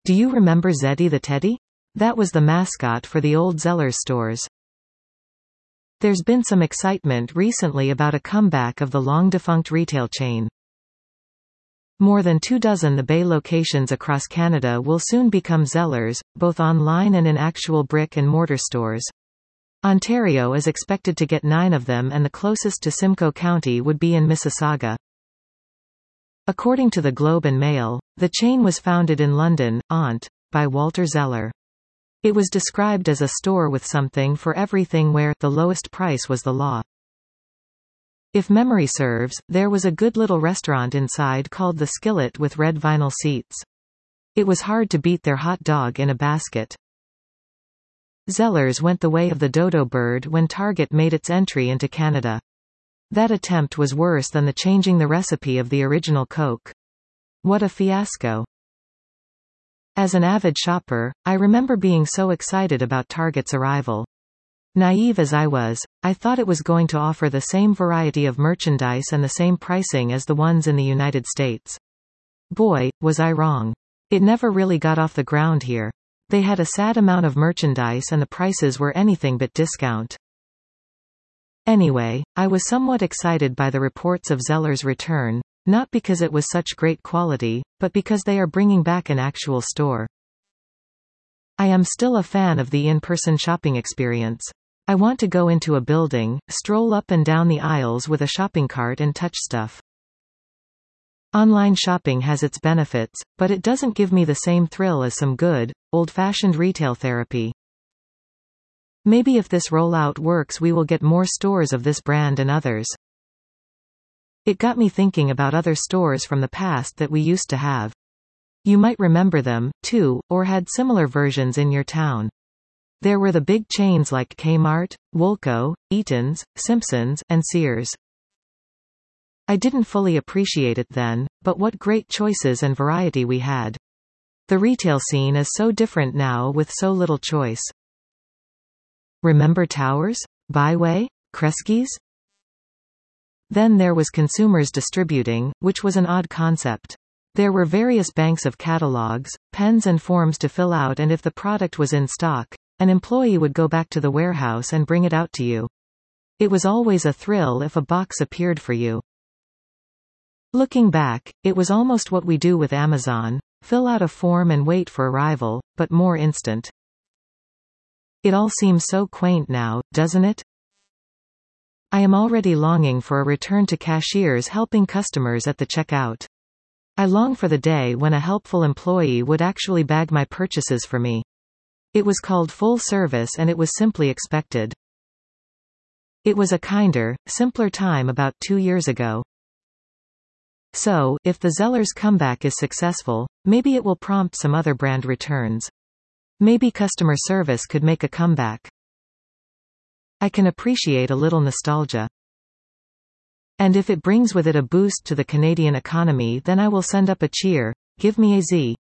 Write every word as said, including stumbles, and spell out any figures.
Do you remember Zeddy the Teddy? That was the mascot for the old Zellers stores. There's been some excitement recently about a comeback of the long-defunct retail chain. More than two dozen The Bay locations across Canada will soon become Zellers, both online and in actual brick-and-mortar stores. Ontario is expected to get nine of them, and the closest to Simcoe County would be in Mississauga. According to the Globe and Mail, the chain was founded in London, Ont, by Walter Zeller. It was described as a store with something for everything where the lowest price was the law. If memory serves, there was a good little restaurant inside called the Skillet with red vinyl seats. It was hard to beat their hot dog in a basket. Zellers went the way of the dodo bird when Target made its entry into Canada. That attempt was worse than the changing the recipe of the original Coke. What a fiasco. As an avid shopper, I remember being so excited about Target's arrival. Naive as I was, I thought it was going to offer the same variety of merchandise and the same pricing as the ones in the United States. Boy, was I wrong. It never really got off the ground here. They had a sad amount of merchandise and the prices were anything but discount. Anyway, I was somewhat excited by the reports of Zeller's return, not because it was such great quality, but because they are bringing back an actual store. I am still a fan of the in-person shopping experience. I want to go into a building, stroll up and down the aisles with a shopping cart and touch stuff. Online shopping has its benefits, but it doesn't give me the same thrill as some good, old-fashioned retail therapy. Maybe if this rollout works we will get more stores of this brand and others. It got me thinking about other stores from the past that we used to have. You might remember them, too, or had similar versions in your town. There were the big chains like Kmart, Woolco, Eaton's, Simpsons, and Sears. I didn't fully appreciate it then, but what great choices and variety we had. The retail scene is so different now with so little choice. Remember Towers? Byway? Kresge's? Then there was Consumers Distributing, which was an odd concept. There were various banks of catalogs, pens and forms to fill out, and if the product was in stock, an employee would go back to the warehouse and bring it out to you. It was always a thrill if a box appeared for you. Looking back, it was almost what we do with Amazon, fill out a form and wait for arrival, but more instant. It all seems so quaint now, doesn't it? I am already longing for a return to cashiers helping customers at the checkout. I long for the day when a helpful employee would actually bag my purchases for me. It was called full service and it was simply expected. It was a kinder, simpler time about two years ago. So, if the Zellers comeback is successful, maybe it will prompt some other brand returns. Maybe customer service could make a comeback. I can appreciate a little nostalgia. And if it brings with it a boost to the Canadian economy, then I will send up a cheer. Give me a Z.